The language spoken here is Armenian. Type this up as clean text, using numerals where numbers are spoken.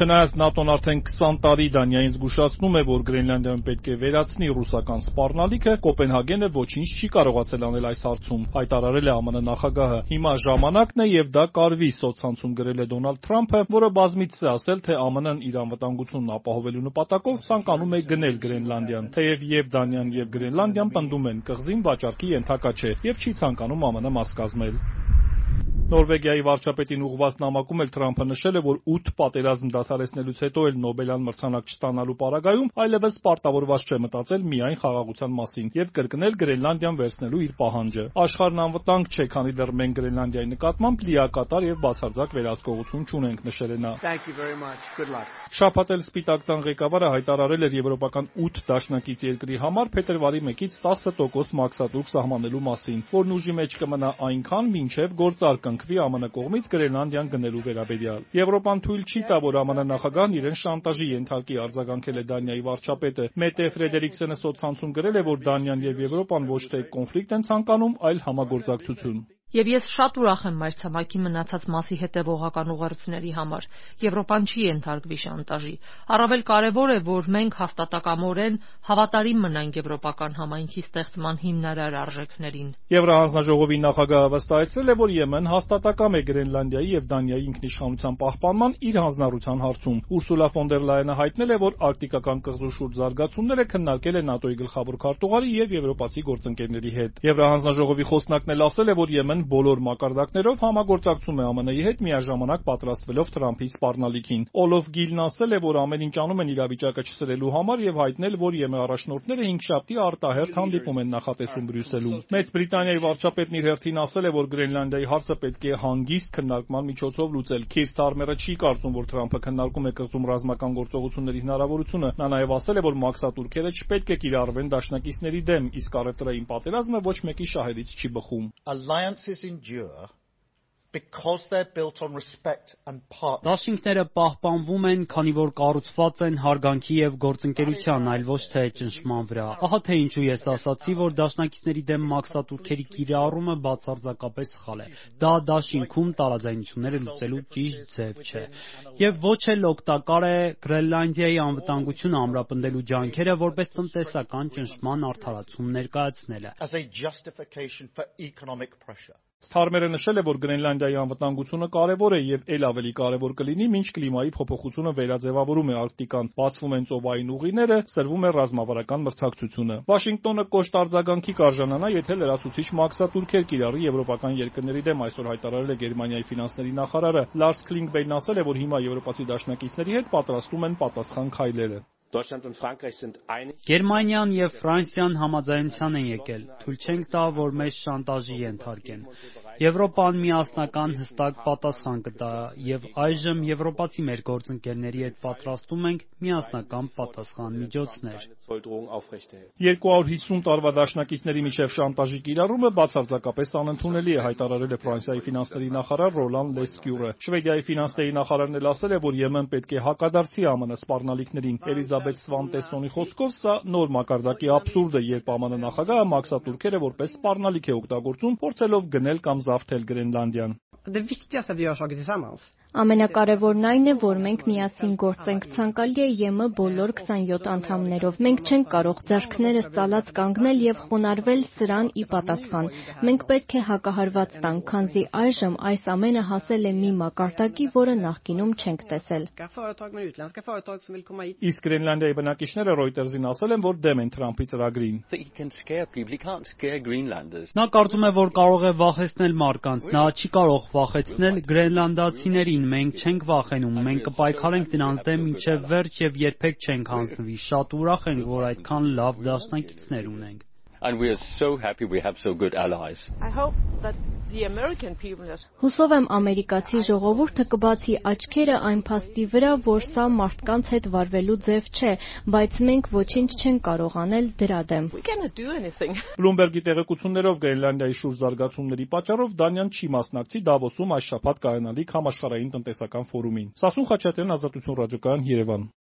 Չնայած ՆԱՏՕ-ն արդեն 20 տարի Դանիային զգուշացնում է, որ Գրենլանդիայում պետք է վերացնի ռուսական սպառնալիքը, Կոպենհագենը ոչինչ չի կարողացել անել այս հարցում, հայտարարել է ԱՄՆ նախագահը։ Հիմա ժամանակն է եւ դա կարվի, սոցցանցում գրել է Դոնալդ Թրամփը, որը բազմիցս է ասել, թե ԱՄՆ-ն իր անվտանգությունն ապահովելու նպատակով ցանկանում է գնել Գրենլանդիան, թեև եւ Դանիան եւ Գրենլանդիան պնդում են, կղզին վաճառքի ենթակա չէ եւ չի ցանկանում ԱՄՆ մաս կազմել։ Նորվեգիայի վարչապետին ուղղված նամակում էլ Թրամփը նշել է, որ 8 պատերազմ դադարեցնելուց հետո էլ Նոբելյան մրցանակ չստանալու պարագայում այլևս պարտավորված չէ մտածել միայն խաղաղության մասին եւ կրկնել Գրենլանդիան վերցնելու իր պահանջը։ Աշխարհն անվտանգ չէ, քանի դեռ մենք Գրենլանդիայի նկատմամբ լիակատար եւ բացարձակ վերահսկողություն չունենք, նշել է նա։ Շաբաթ էլ Սպիտակ տան ղեկավարը հայտարարել էր եվրոպական 8 դաշնակից երկրի համար փետրվարի 1-ից 10% մաքսատուրք սահմանելու մասին, որն ուժի մեջ կմնա այնքան, մինչև գործարք կնքվի ԱՄՆ կողմից Գրենլանդիան գնելու վերաբերյալ։ Եվրոպան թույլ չի տա, որ ԱՄՆ նախագահն իրեն շանտաժի ենթարկի, արձագանքել է Դանիայի վարչապետը։ Մետե Ֆրեդերիկսենը սոցցանցում գրել է, որ Դանիան եւ Եվրոպան ոչ թե կոնֆլիկտ են ցանկանում, այլ համագործակցություն։ Եվ ես շատ ուրախ եմ մայրցամաքի մնացած մասի հետևողական ուղերձների համար։ Եվրոպան չի ենթարկվի շանտաժի։ Առավել կարևոր է, որ մենք հաստատակամորեն հավատարիմ մնանք եվրոպական համայնքի ստեղծման հիմնարար արժեքներին։ Եվրահանձնաժողովի նախագահը վստահեցրել է, որ Եմեն հաստատակամ է Գրենլանդիայի եւ Դանիայի ինքնիշխանության պահպանման իր հանձնառության հարցում։ Ուրսուլա ֆոն դեր Լայենը հայտնել է, որ արկտիկական կղզու շուրջ զարգացումները քննարկել է ՆԱՏՕ-ի գլխավոր քարտուղարի եւ եվրոպացի գործընկերների հետ։ Եվրահանձնաժողովի խոսնակն էլ ասել է, որ Եմեն բոլոր մակարդակներով համագործակցում է ԱՄՆ-ի հետ միաժամանակ պատրաստվելով Թրամփի սպառնալիքին։ Օլոֆ Գիլն ասել է, որ ամեն ինչ անում են իրավիճակը չսրելու համար եւ հայտնել, որ ԵՄ առաջնորդները հինգշաբթի արտահերթ հանդիպում են նախատեսում Բրյուսելում։ Մեծ Բրիտանիայի վարչապետն իր հերթին ասել է, որ Գրենլանդիայի հարցը պետք է հանգիստ քննարկման միջոցով լուծել։ Քիր Սթարմերը չի կարծում, որ Թրամփը քննարկում է կղզում ռազմական գործողությունների հնարավորությունը։ Նա նաեւ ասել է, որ մաքսատուրքերը չպետք է կիրառվեն դաշնակիցների դեմ, իսկ առևտրային պատերազմը ոչ մեկի շահերից չի բխում։ Endure because they're built on respect and partnership. Դաշինքները պահպանվում են, քանի որ կառուցված են հարգանքի եւ գործընկերության, այլ ոչ թե ճնշման վրա։ Ահա թե ինչու ես ասացի, որ դաշնակիցների դեմ մաքսատուրքերի կիրառումը բացարձակապես սխալ է։ Դա դաշինքում տարաձայնությունները լուծելու ճիշտ ձև չէ։ Եվ ոչ էլ օգտակար է Գրենլանդիայի անվտանգությունը ամրապնդելու ջանքերը որպես տնտեսական ճնշման արդարացում ներկայացնելը։ As a justification for economic pressure. Սթարմերը նշել է, որ Գրենլանդիայի անվտանգությունը կարևոր է եւ ել ավելի կարևոր կլինի, մինչ կլիմայի փոփոխությունը վերաձևավորում է Արկտիկան, բացվում են ծովային ուղիները, սրվում է ռազմավարական մրցակցությունը։ Վաշինգտոնը կոշտ արձագանքի կարժանանա, եթե լրացուցիչ մաքսատուրքեր կիրառի եվրոպական երկրների դեմ, այսօր հայտարարել է Գերմանիայի ֆինանսների նախարարը։ Լարս Քլինգբեյնն ասել է, որ հիմա եվրոպացի դաշնակիցների հետ պատրաստում են պատասխան քայլերը։ Գերմանիան եւ Ֆրանսիան համաձայնության են եկել։ Թույլ չենք տա, որ մեզ շանտաժի ենթարկեն։ Եվրոպան միասնական հստակ պատասխան կտա եւ այժմ եվրոպացի մեր գործընկերների հետ պատրաստում ենք միասնական պատասխան միջոցներ։ 250 տարվա դաշնակիցների միջև շանտաժի կիրառումը բացարձակապես անընդունելի է, հայտարարել է Ֆրանսիայի ֆինանսների նախարար Ռոլան Լեսկյուրը։ Շվեդիայի ֆինանսների նախարարն էլ ասել է, որ Եմեն պետք է հակադարձի ԱՄՆ սպառնալիքներին։ Էլիզաբետ Սվանտեսոնի խոսքով սա նոր մակարդակի աբսուրդ է, երբ ԱՄՆ նախագահը մաքսատուրքերը որպես սպառնալիք է օգտագործում, փորձելով գնել կամ զավթել Գրենլանդիան։ Ամենակարևորն այն է, որ մենք միասին գործենք։ Ցանկալի է ԵՄ բոլոր 27 անդամներով։ Մենք չենք կարող ձեռքներս ծալած կանգնել եւ խոնարհվել սրան ի պատասխան։ Մենք պետք է հակահարված տանք, քանզի այժմ այս ամենը հասել է մի մակարդակի, որը նախկինում չենք տեսել։ Իսկ Գրենլանդիայի բնակիչները Reuters-ին ասել են, որ դեմ են Թրամփի ծրագրին։ Նա կարծում է, որ կարող է վախեցնել մարդկանց։ Նա չի կարող վախեցնել գրենլանդացիներին։ Մենք չենք վախենում, մենք կպայքարենք դրանց դեմ մինչև վերջ եւ երբեք չենք հանձնվի։ Շատ ուրախ ենք, որ այդքան լավ դաշնակիցներ ունենք։ And we are so happy we have so good allies. I hope that the American people Հուսով եմ ամերիկացի ժողովուրդը կբացի աչքերը այն փաստի վրա, որ սա մարդկանց հետ վարվելու ձև չէ, բայց մենք ոչինչ չենք կարող անել դրա դեմ։ Բլումբերգի տեղեկություններով Գրենլանդիայի շուրջ զարգացումների պատճառով Դանիան չի մասնակցի Դավոսում այս շաբաթ կայանալիք համաշխարհային տնտեսական ֆորումին։ Սասուն Խաչատրյան, Ազատություն ռադիոկայան, Երևան։